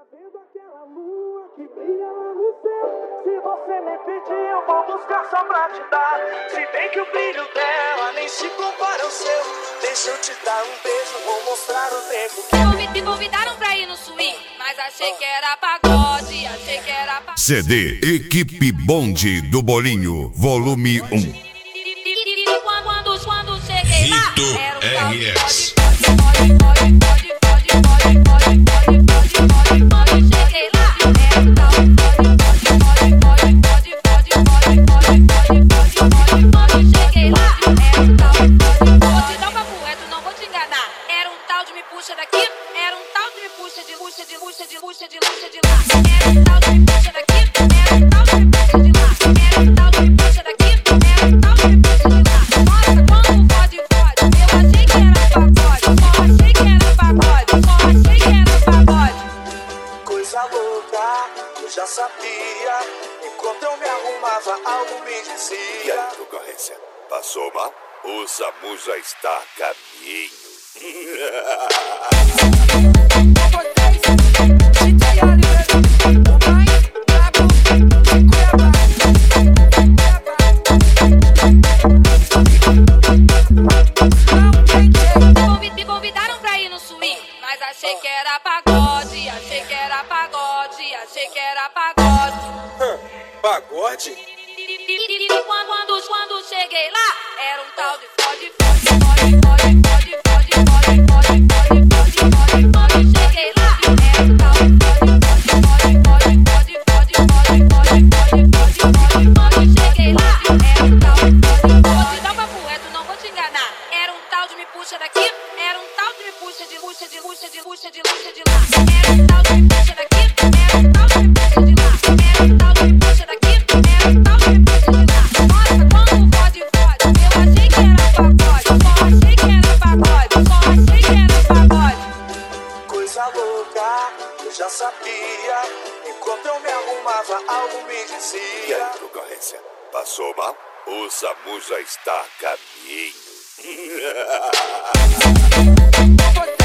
vendo aquela lua que brilha lá no céu? Se você me pedir, eu vou buscar só pra te dar. Se bem que o brilho dela nem se compara ao seu. Deixa eu te dar um beijo, vou mostrar o tempo que... Me convidaram pra ir no swing, mas achei que era pagode, achei que era pagode. CD Equipe Bonde do Bolinho, volume 1. Quando cheguei lá, era um RS. Cheguei lá, era um tal cheguei lá, era um tal. Vou te dar um papo reto, não vou te enganar. Era um tal de me puxa daqui, era um tal de me puxa de luxa de luxa de luxa de luxa de lá. Era um tal de me puxa daqui, era um tal de me puxa de lá. Era um tal de me puxa daqui, era um tal de me puxa de lá. Nossa, quando fode, fode, eu achei que era pagode, só achei que era pagode, só achei que era pagode. Coisa louca, eu já sabia. Enquanto eu me arrumava, algo me dizia. E aí, concorrência, passou mal? O SAMU já está a caminho. Me convidaram pra ir no swing, mas achei que era pagode, achei que era pagode, achei que era pagode. Pagode? Quando cheguei lá, era um tal de fode, fode, fode, fode, fode, fode, fode, fode, fode, fode, fode. Cheguei lá, era um tal de fode, fode, fode, fode, fode, fode, fode, fode, fode, fode. Cheguei lá, era um tal de fode. Vou te dar um papo reto, não vou te enganar. Era um tal de me puxa daqui, era um tal de me puxa de luxa de luxa de luxa de luxa de lá. Era um tal de me puxa daqui, era um tal de me puxa de lá. Era um tal de me puxa daqui, era um tal de me puxa de lá. Nossa, quando fode, fode, eu achei que era pagode, só achei que era pagode, só achei que era pagode. Coisa louca, eu já sabia. Enquanto eu me arrumava, algo me E dizia. aí, concorrência, passou mal? O SAMU já está a caminho.